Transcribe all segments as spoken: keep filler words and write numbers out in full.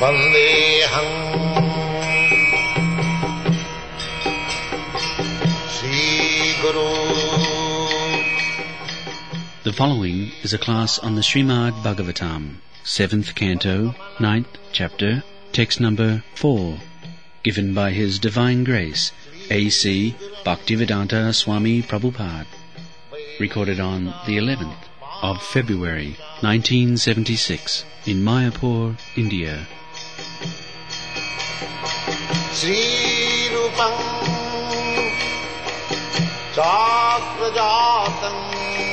Vandeham Sri Guru. The following is a class on the Srimad Bhagavatam, seventh canto, ninth chapter, text number four, given by His Divine Grace, A C Bhaktivedanta Swami Prabhupada, recorded on the eleventh of February, nineteen seventy-six, in Mayapur, India. Sri Rupam Chakrajatam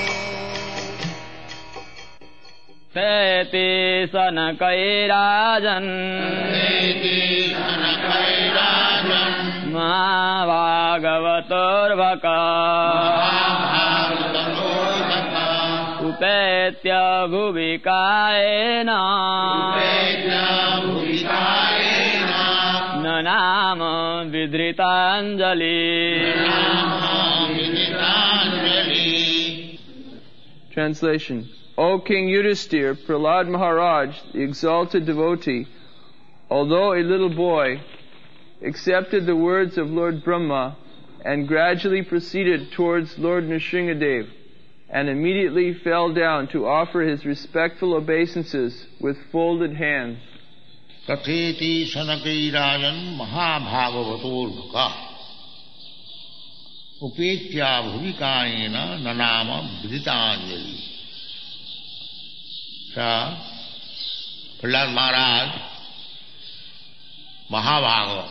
Teti sanakairajan Teti sanakairajan Mahavagavaturvaka Mahavagavaturvaka Upetya bhuvikaena Upetya bhuvikaena Nanama vidritanjali Nanama vidritanjali. Translation. O King Yudhisthira, Prahlad Maharaj, the exalted devotee, although a little boy, accepted the words of Lord Brahma and gradually proceeded towards Lord Nrsingadev, and immediately fell down to offer his respectful obeisances with folded hands. Tatheti sanakairajan mahabhagavaturvaka upetya bhuvikaena nanama vidritanjali. So, Prahlad Maharaj, Mahabhagavad,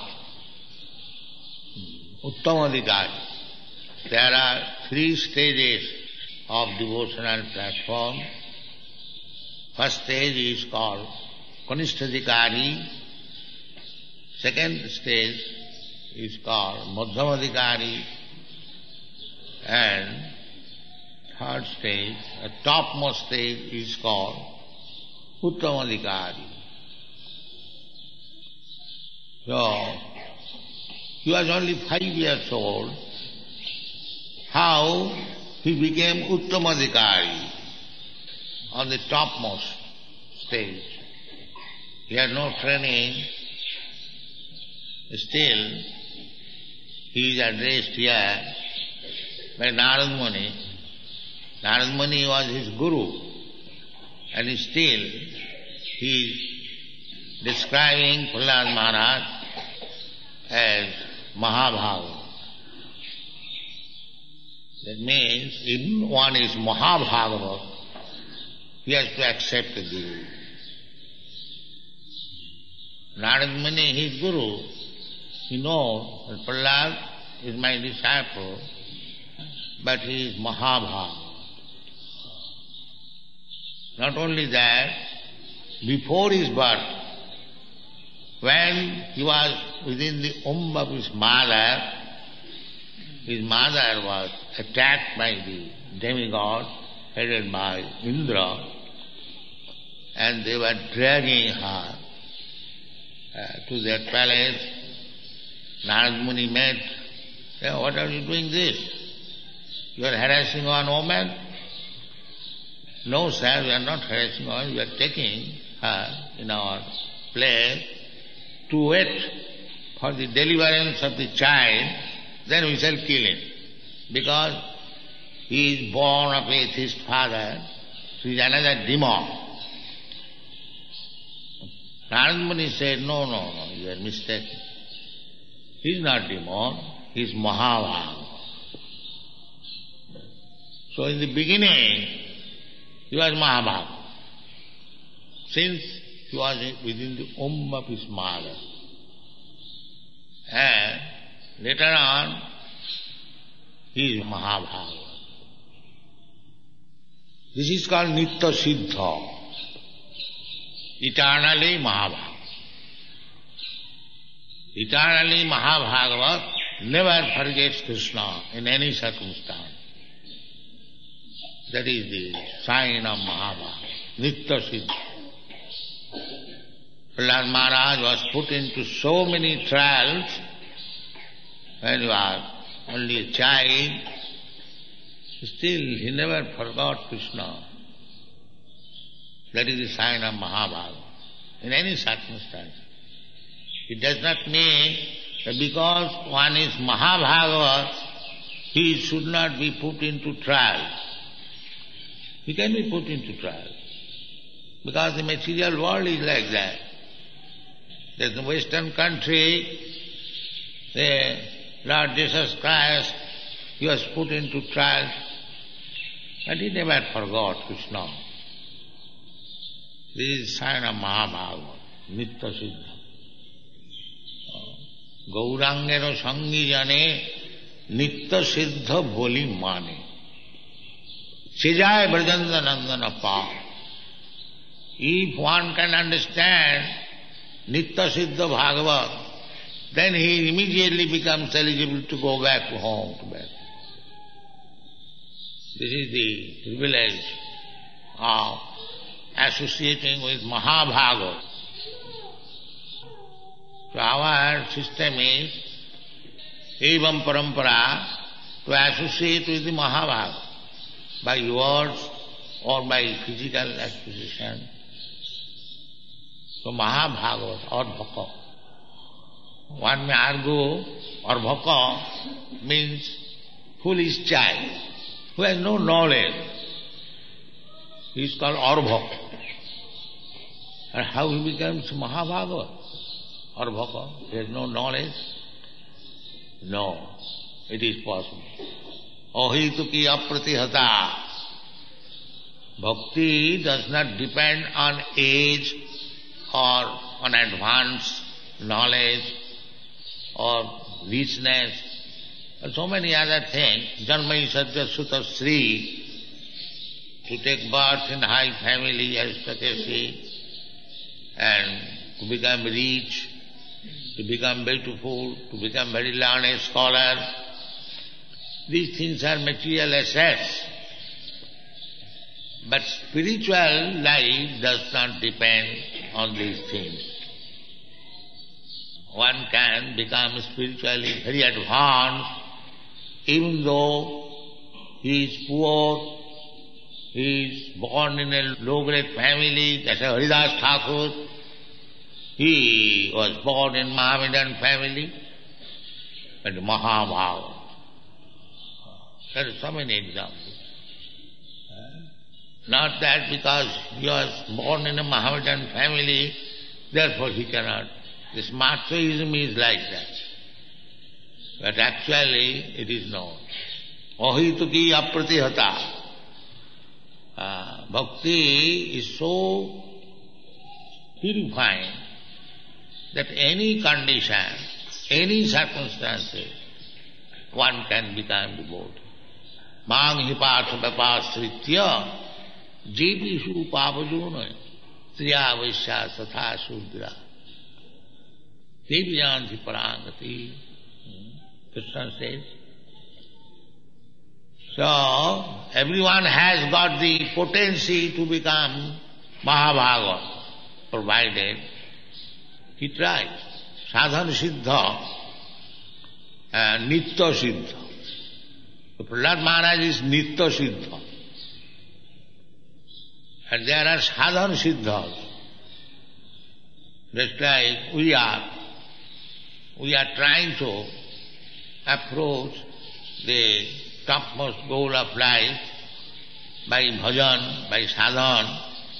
Uttamadhikari. There are three stages of devotional platform. First stage is called Kanishtadhikari. Second stage is called Madhyamadhikari. And third stage, the topmost stage is called Uttamadhikari. So, he was only five years old. How he became Uttamadhikari on the topmost stage. He had no training. Still, he is addressed here by Narad Muni. Narad Muni was his guru, and still he is describing Prahlad Maharaj as Mahabhagavad. That means if one is Mahabhagavad, he has to accept the Guru. Narad Muni, his guru, he knows that Prahlad is my disciple, but he is Mahabhagavad. Not only that, before his birth, when he was within the womb of his mother, his mother was attacked by the demigod headed by Indra, and they were dragging her uh, to their palace. Narad Muni met, said, "What are you doing this? You are harassing one woman?" "No, sir, we are not harassing her. We are taking her in our place to wait for the deliverance of the child, then we shall kill him. Because he is born of atheist father, he is another demon." Narad Muni said, "No, no, no, you are mistaken. He is not demon, he is Mahabhagavad." So in the beginning, he was Mahabhagavad. Since he was within the womb of his mother. And later on, he is Mahabhagavad. This is called Nitya Siddha, eternally Mahabhagavad. Eternally Mahabhagavad never forgets Krishna in any circumstance. That is the sign of Mahabhagavad, Nitya Siddha. Prahlad Maharaj was put into so many trials when he was only a child. Still, he never forgot Krishna. That is the sign of Mahabhagavad. in any circumstance. It does not mean that because one is Mahabhagavat, he should not be put into trial. He can be put into trial. Because the material world is like that. There's the Western country, the Lord Jesus Christ, he was put into trial, but he never forgot Krishna. This is sign of Mahabhagavad, Nitya Siddha. Gaurangero Sangi Jane Nitya Siddha Boli Mane Sejai Brajanda Nandana Pa. If one can understand Nitya Siddha Bhagavat, then he immediately becomes eligible to go back to home to bed. This is the privilege of associating with Mahabhagavat. So our system is evam parampara, to associate with the Mahabhagavad by words or by physical acquisition. So Mahabhagavat, Ardhaka. One may argue Ardhaka means foolish child who has no knowledge. He is called Ardhaka. And how he becomes Mahabhagavat? Ardhaka, he has no knowledge? No, it is possible. Ohituki apratihata. Bhakti does not depend on age or on advanced knowledge or richness or so many other things. Janmai Satya Sutta Sri, to take birth in high family aristocracy and to become rich, to become beautiful, to become very learned scholar. These things are material assets. But spiritual life does not depend on these things. One can become spiritually very advanced even though he is poor, he is born in a low-grade family, that's a Haridas Thakur. He was born in Mohammedan family, but Mahabhagavad. There are so many examples. Not that because he was born in a Mohammedan family, therefore he cannot. This Marxism is like that. But actually it is not. Ohituki apratihata. Uh, bhakti is so purifying that any condition, any circumstances, one can become devotee. Mang hipartha vapasritya jepishu upavajuna triya vaisya satha sudra deviyanti parangati. Krishna says. So, everyone has got the potency to become Mahabhagavad, provided he tries. Sadhana Siddha and Nitya Siddha. So Prahlad Maharaj is Nitya Siddha. And there are Sadhana Siddhas. Just like we are. We are trying to approach the topmost goal of life by bhajan, by sadhan.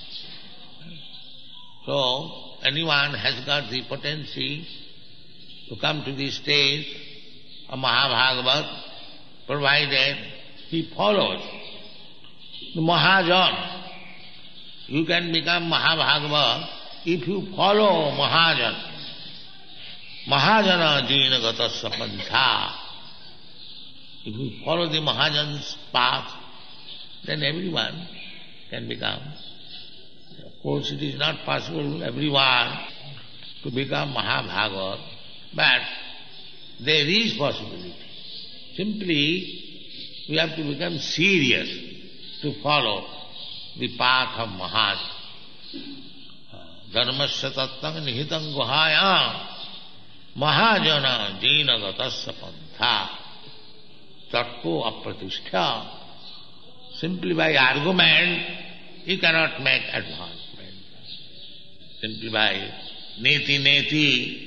So, anyone has got the potency to come to the stage of Mahabhagavat, provided he follows the Mahajan. You can become Mahabhagavat if you follow Mahajan. Mahajana jina gatasya pantha. If you follow the Mahajan's path, then everyone can become. Of course, it is not possible everyone to become Mahabhagavat, but there is possibility. Simply, we have to become serious to follow the path of Mahajan. Dharmasya tattam nihitam guhayam Mahajana jina gatasya pantha. Tatko apratishthya. Simply by argument, you cannot make advancement. simply by neti neti.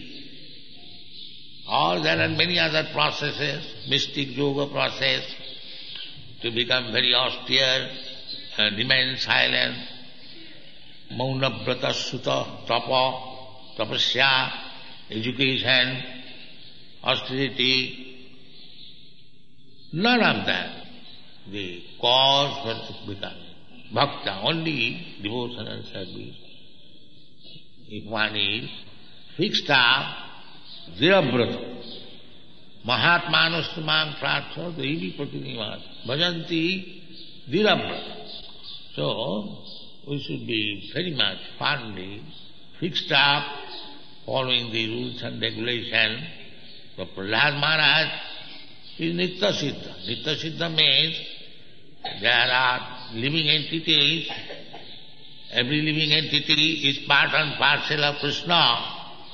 Or there are many other processes, mystic yoga process, to become very austere and remain silent. Mauna brata sutta, tapa, tapasya, education, austerity. None of that. The cause for becoming bhakta, only devotional service. If one is fixed up, dhirabrata, mahatmanustamam pratha, devi pratinivat, bhajanti dhirabrata. So, we should be very much firmly fixed up, following the rules and regulations. So, Prahlad Maharaj is Nitya Siddha. Nitya Siddha means there are living entities. Every living entity is part and parcel of Krishna.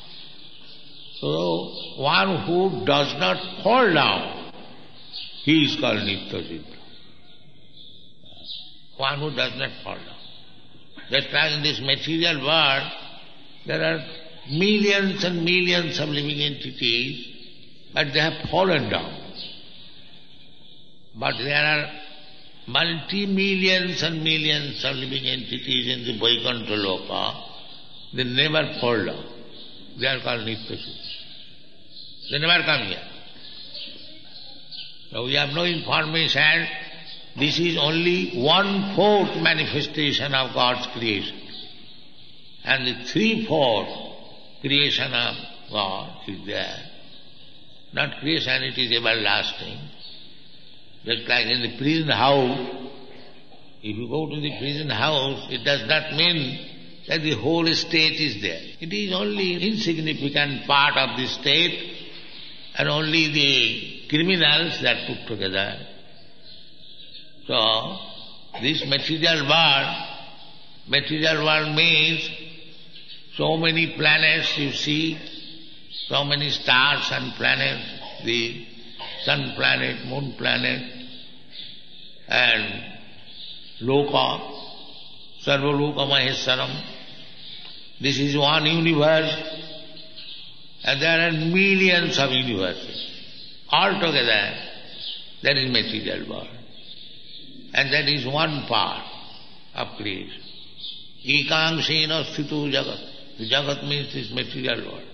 So, one who does not fall down, he is called Nitya Siddha. One who does not fall down. Just like in this material world, there are millions and millions of living entities, but they have fallen down. But there are multi-millions and millions of living entities in the Vaikuntha Loka. They never fall down. They are called Nitya Siddha. They never come here. So we have no information. This is only one-fourth manifestation of God's creation. And the three-fourth creation of God is there. Not creation, it is everlasting. Just like in the prison house, if you go to the prison house, it does not mean that the whole state is there. It is only an insignificant part of the state, and only the criminals that put together. So, this material world, material world means so many planets you see, so many stars and planets, the sun planet, moon planet, and loka, sarvaloka maheswaram. This is one universe, and there are millions of universes. Altogether, that is material world. And that is one part of creation. Ekangsena sthito jagat. The jagat means this material world.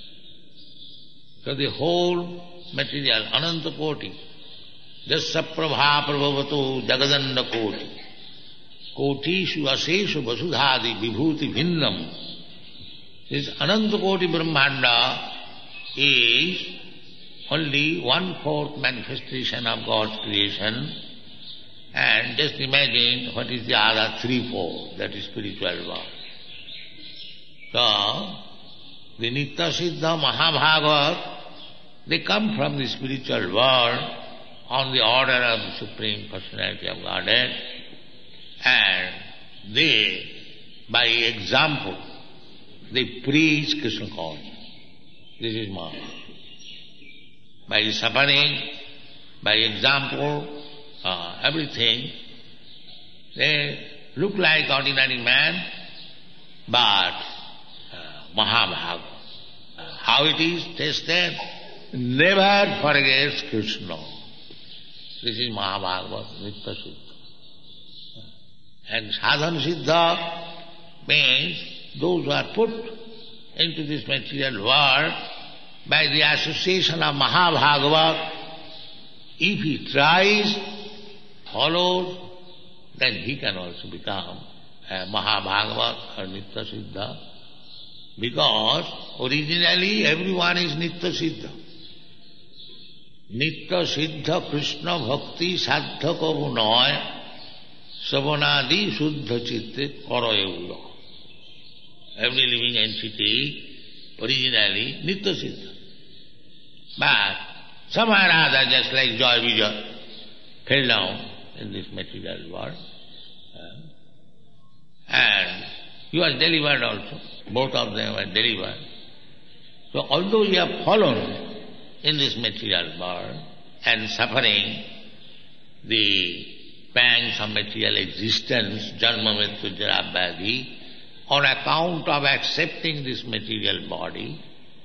So the whole material, ananta koti, jasya prabha prabhavato jagadanda koti, kotishu aseshu vasudhadi vibhuti bhinnam. This ananta koti brahmanda is only one-fourth manifestation of God's creation. And just imagine what is the other three-fourth, that is spiritual world. So, the Nitya Siddha Mahabhagavad, they come from the spiritual world on the order of the Supreme Personality of Godhead, and they, by example, they preach Krishna consciousness. This is Mahabhagavad. By suffering, by example, uh, everything, they look like ordinary man, but uh, Mahabhagavad. Uh, how it is tested? Never forgets Krishna. This is Mahabhagavad, Nitya Siddha. And Sadhana Siddha means those who are put into this material world by the association of Mahabhagavad. If he tries, follows, then he can also become a Mahabhagavad or Nitya Siddha, because originally everyone is Nitya Siddha. Nitya Siddha Krishna Bhakti Sadhya Kavu Noy Savanadi Shuddha Chitte Karayuga. Every living entity originally Nitya Siddha. But somehow or other, just like Joy Vijay, fell down in this material world. And he was delivered also. Both of them were delivered. So although he have fallen in this material world and suffering the pangs of material existence, janma mrityu jara vyadhi, on account of accepting this material body,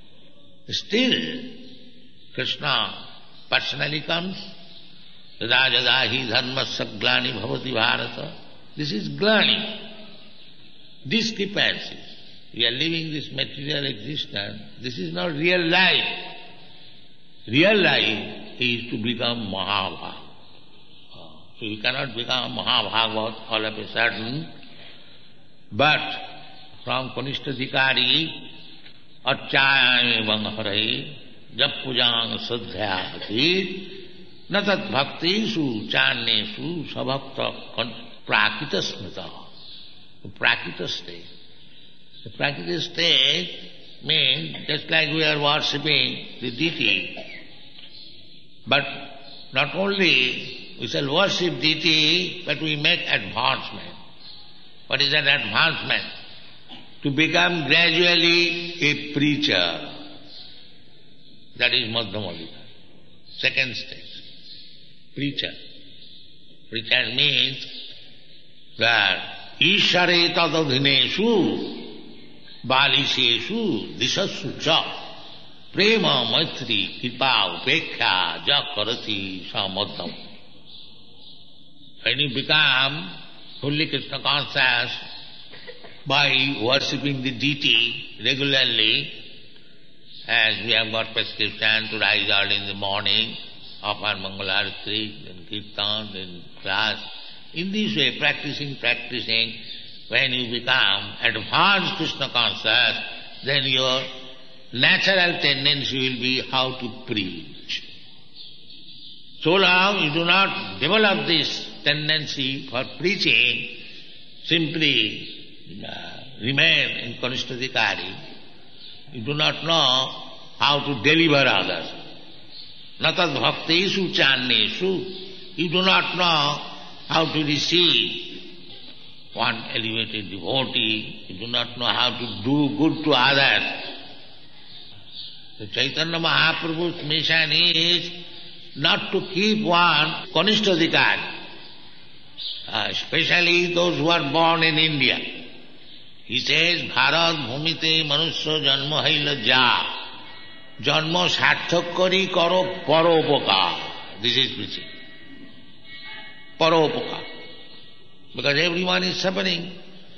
still Krishna personally comes. Yada yada hi dharmasya glani bhavati bharata. This is glani. Discrepancies. We are living this material existence. This is not real life. Real life is to become Mahabhagavad. So you cannot become Mahabhagavad all of a sudden. But from Kanishtadhikari, Archayam Evangharai, Jappujang Sadhyavati, Natat Bhaktishu Channeshu Sabhakta Prakita Smita. The Prakita state. The Prakita state means just like we are worshipping the deity, but not only we shall worship deity, but we make advancement. What is that advancement? To become gradually a preacher. That is Madhyamadika. Second stage. Preacher. Preacher means that Ishare tadadhineshu Balisheshu disassu cha prema maitri kripa upekha ja karati samadham. When you become fully Krishna conscious by worshipping the deity regularly, as we have got prescription to rise early in the morning, offer Mangalarati, then Kirtan, then class. In this way, practicing, practicing, when you become advanced Krishna conscious, then your natural tendency will be how to preach. So long you do not develop this tendency for preaching, simply uh, remain in Kanishtadhikari, you do not know how to deliver others. Natad bhaktishu channeshu, you do not know how to receive one elevated devotee, you do not know how to do good to others. The Chaitanya Mahaprabhu's mission is not to keep one Kanishtadhikari, uh, especially those who are born in India. He says, Bharat bhumite manusya janma haila ja, janma sarthak kari karo paropakar. This is preaching. Paropakar. Because everyone is suffering.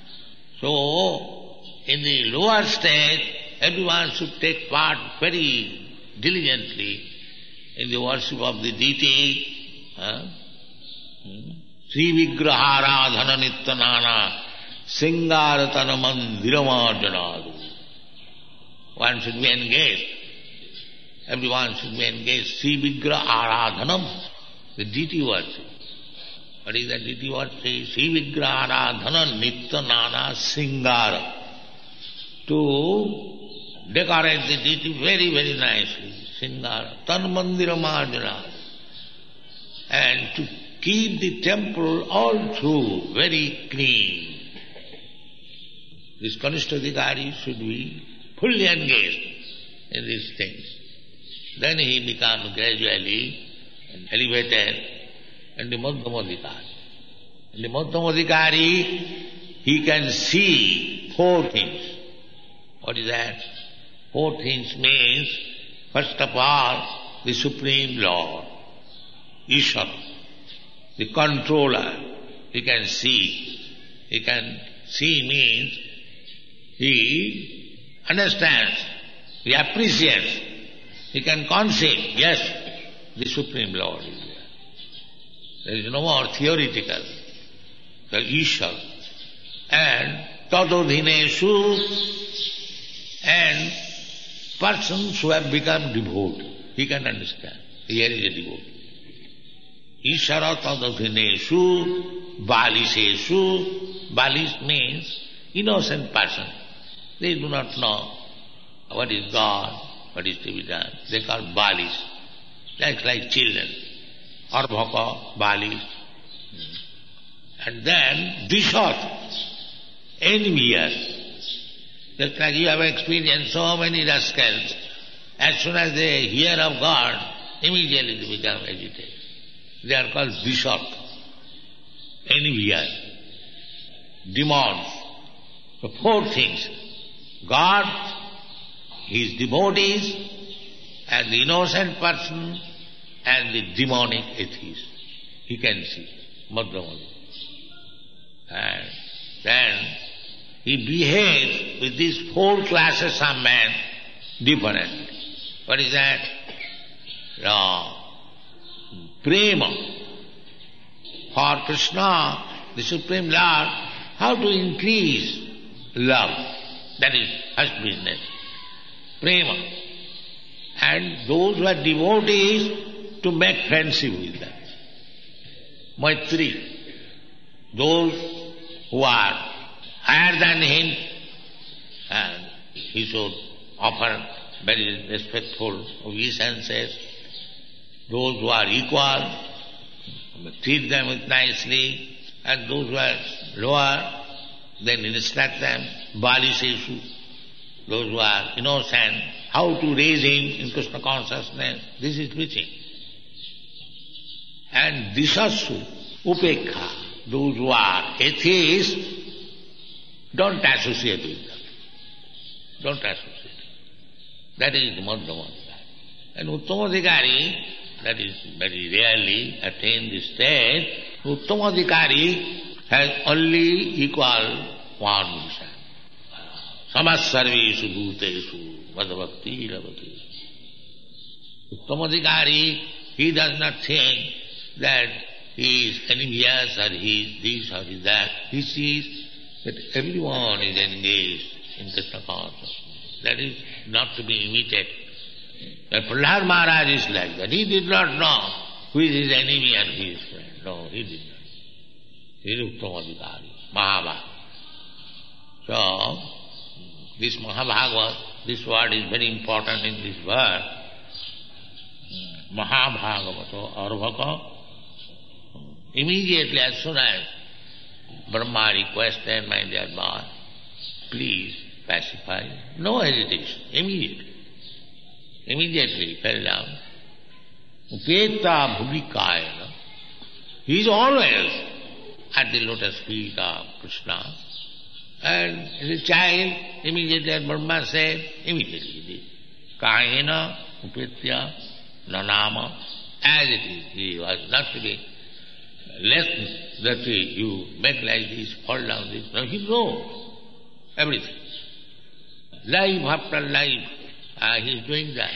So, in the lower stage, everyone should take part very diligently in the worship of the deity. Huh? Sri Vigraharadhana Nityanana Singaratana Mandiramarjanadu. One should be engaged. Everyone should be engaged. Sri Vigraharadhanam, the deity worship. What is that deity worship? Sri Vigraharadhana Nityanana Singara. To decorate the deity very, very nicely. Singara. Tan Mandira Marjana. And to keep the temple all through very clean. This Kanishtadhikari should be fully engaged in these things. Then he becomes gradually elevated in the Madhyamadhikari. In the Madhyamadhikari, he can see four things. What is that? Four things means, first of all, the Supreme Lord, Ishvara, the controller. He can see. He can see means he understands, he appreciates, he can conceive, yes, the Supreme Lord is there. There is no more theoretical. The Ishvara. And Tadodhineshu, and persons who have become devotee, he can understand. Here is a devotee. Ishvara tadadhineshu, balisheshu. Balish means innocent person. They do not know what is God, what is to be done. They call balish. Like, like children. Arbhaka, balish. And then dishat, envious. Just like you have experienced so many rascals, as soon as they hear of God, immediately they become agitated. They are called dishat, envious, demons. The four things. God, his devotees, and the innocent person, and the demonic atheist. He can see. Madhyamali. And then he behaves with these four classes of men differently. What is that? No. Prema. For Krishna, the Supreme Lord, how to increase love. That is first business. Prema. And those who are devotees, to make friendship with them. Maitri. Those who are higher than him, and he should offer very respectful obeisances. Those who are equal, treat them with nicely, and those who are lower, then instruct them, Baliseshu. Those who are innocent, how to raise him in Krishna consciousness. This is preaching. And Disassu, Upekha. Those who are atheists, don't associate with them. Don't associate. That is Madhyamali. And Uttamadhikari, that is very rarely attained the stage, Uttamadhikari has only equal one mission. Samasarveshu bhuteshu madhavakti ravati. Uttamadhikari, he does not think that he is envious or he is this or he is that. He sees that everyone is engaged in Krishna consciousness. That is not to be imitated. But Prahlad Maharaj is like that. He did not know who is his enemy and who is his friend. No, he did not. He is Uttamadhikari, Mahabharata. So, this Mahabhagavad, this word is very important in this word. Mahabhagavato Arvaka. Immediately, as soon as Brahma requested, my dear boy, please pacify. No hesitation. Immediately. Immediately fell down. Upeta bhuvikaya. He is always at the lotus feet of Krishna. And as a child, immediately as Brahma said, immediately he did. Kayena upetya nanama. As it is, he was not to be less that you make like this, fall down this. No, he knows everything. Life after life, uh, he is doing that.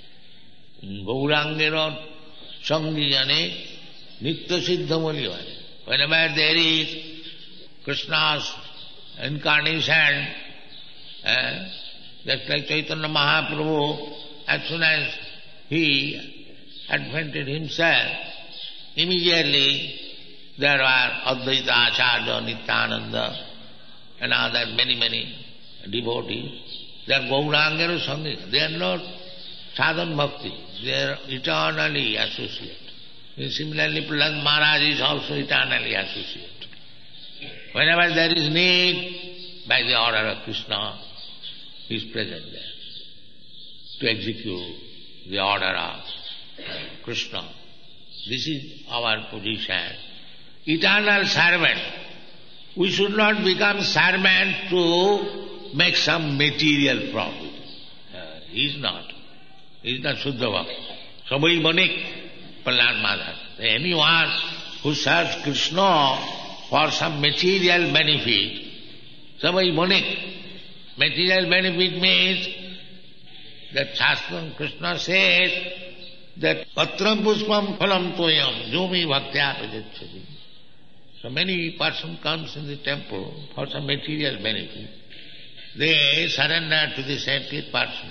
Gaurangera Sangijane Nitya Siddha Mulivane. Whenever there is Krishna's incarnation, uh, just like Chaitanya Mahaprabhu, as soon as he advented himself, immediately there are Advaita Acharya, Nityananda, and other many, many devotees. They are Gaurangera Sangha. They are not sadhan bhakti. They are eternally associated. And similarly, Prahlad Maharaj is also eternally associated. Whenever there is need, by the order of Krishna, he is present there to execute the order of Krishna. This is our position. Eternal servant. We should not become servant to make some material profit. Uh, he is not. He is not Shuddha Bhakti. Sabai Banik, Prahlad Maharaj. Anyone who serves Krishna for some material benefit, Sabai Banik. Material benefit means that Shastra Krishna says that Patram Puspam Phalam Toyam Jumi Bhaktya Pajachati. So many person comes in the temple for some material benefit. They surrender to the sacred person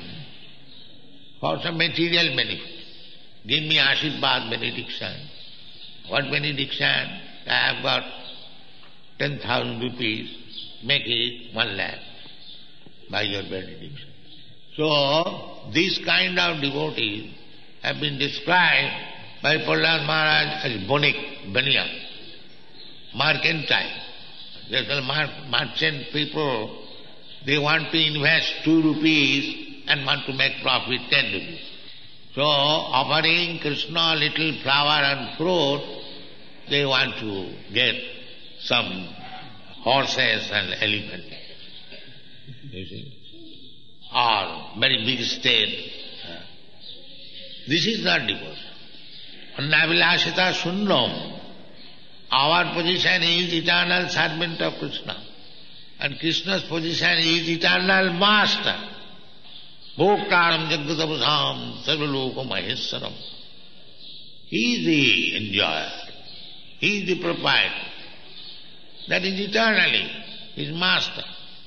for some material benefit. Give me Ashirvad benediction. What benediction? I have got ten thousand rupees. Make it one lakh by your benediction. So, these kind of devotees have been described by Prahlad Maharaj as bonik, baniya, mercantile. There's a mar- merchant people, they want to invest two rupees and want to make profit ten rupees. So, offering Krishna little flower and fruit, they want to get some horses and elephants. you see, or very big state. This is not devotion. Annavilasita Sunnam. Our position is eternal servant of Krishna. And Krishna's position is eternal master. Bhoktaram Jagadabhusam Sarvaloka Maheswaram. He is the enjoyer. He is the proprietor. That is eternally his master.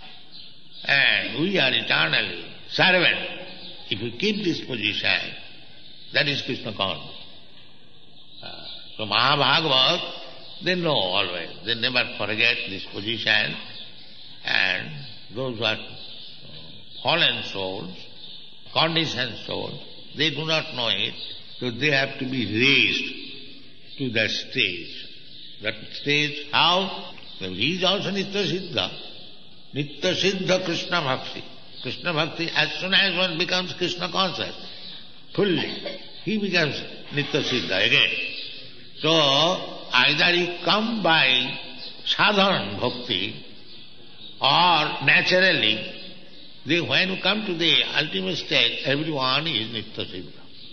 And we are eternally servant. If we keep this position, that is Krishna consciousness. Uh, so Mahabhagavat, they know always. They never forget this position. And those who are fallen souls, conditioned souls, they do not know it. So they have to be raised to that stage. That stage, how? Well, he is also Nitya Siddha. Nitya Siddha Krishna Bhakti. Krishna Bhakti, as soon as one becomes Krishna conscious, fully, he becomes Nitya Siddha again. So, either you come by sadhana bhakti or naturally, they, when you come to the ultimate stage, everyone is Nitya Siddha.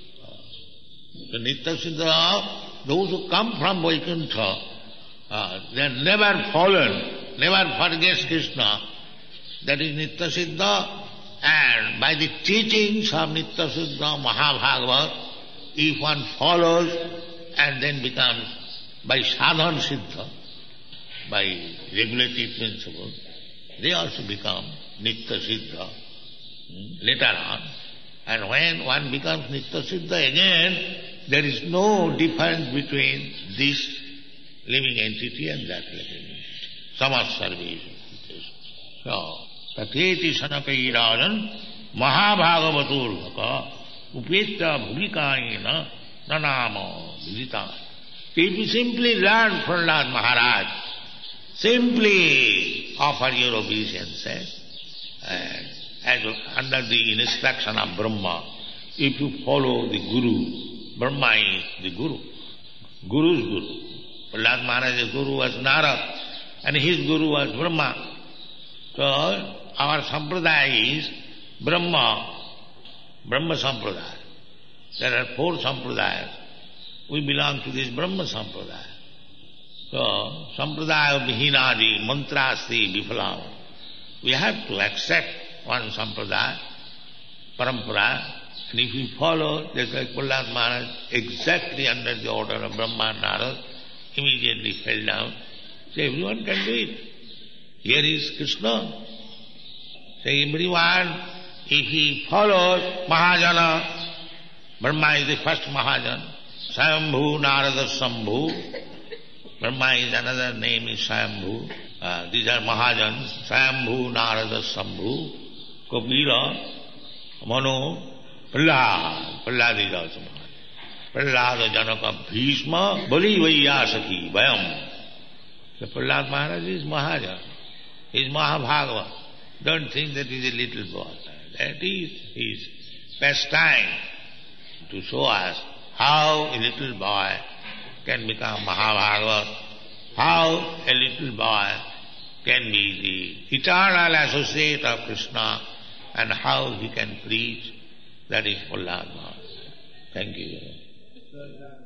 So Nitya Siddha, those who come from Vaikuntha, uh, they are never fallen, never forgets Krishna. That is Nitya Siddha. And by the teachings of Nitya Siddha Mahabhagavat, if one follows and then becomes by sadhana siddha, by regulative principle, they also become Nitya Siddha later on. And when one becomes Nitya Siddha again, there is no difference between this living entity and that living entity. Samasarveshu. So, Tatheti Sanakairajan Mahabhagavaturvaka Upeta Bhuvikaina Nanama Vidita. If you simply learn from Lord Maharaj, simply offer your obeisances, and as under the instruction of Brahma, if you follow the Guru, Brahma is the Guru, Guru's Guru. Lord Maharaj's Guru was Narad, and his Guru was Brahma. So, our sampradaya is Brahma, Brahma sampradaya. There are four sampradayas. We belong to this Brahma sampradaya. So, sampradaya vihinadi, mantrasti, vifalam. We have to accept one sampradaya, parampara, and if we follow, just like Prahlad Maharaj, exactly under the order of Brahma and Narad, immediately fell down. So everyone can do it. Here is Krishna. So everyone, if he follows Mahajana, Brahma is the first Mahajana, Swayambhu, Narada Sambhu, Brahma is another name is Swayambhu. Uh, these are Mahajans, Swayambhu, Narada Sambhu, Kapila, Manu, Prahlad. Prahlad is also Mahajan. Prahlad Janaka Bhishma, Bali Vaiyasaki, Vayam. So Prahlad Maharaj is Mahajan. He is Mahabhagavat. Don't think that he is a little boy. That is his pastime to show us how a little boy can become Mahabhagavat, how a little boy can be the eternal associate of Krishna, and how he can preach. That is Prahlad Maharaj. Thank you.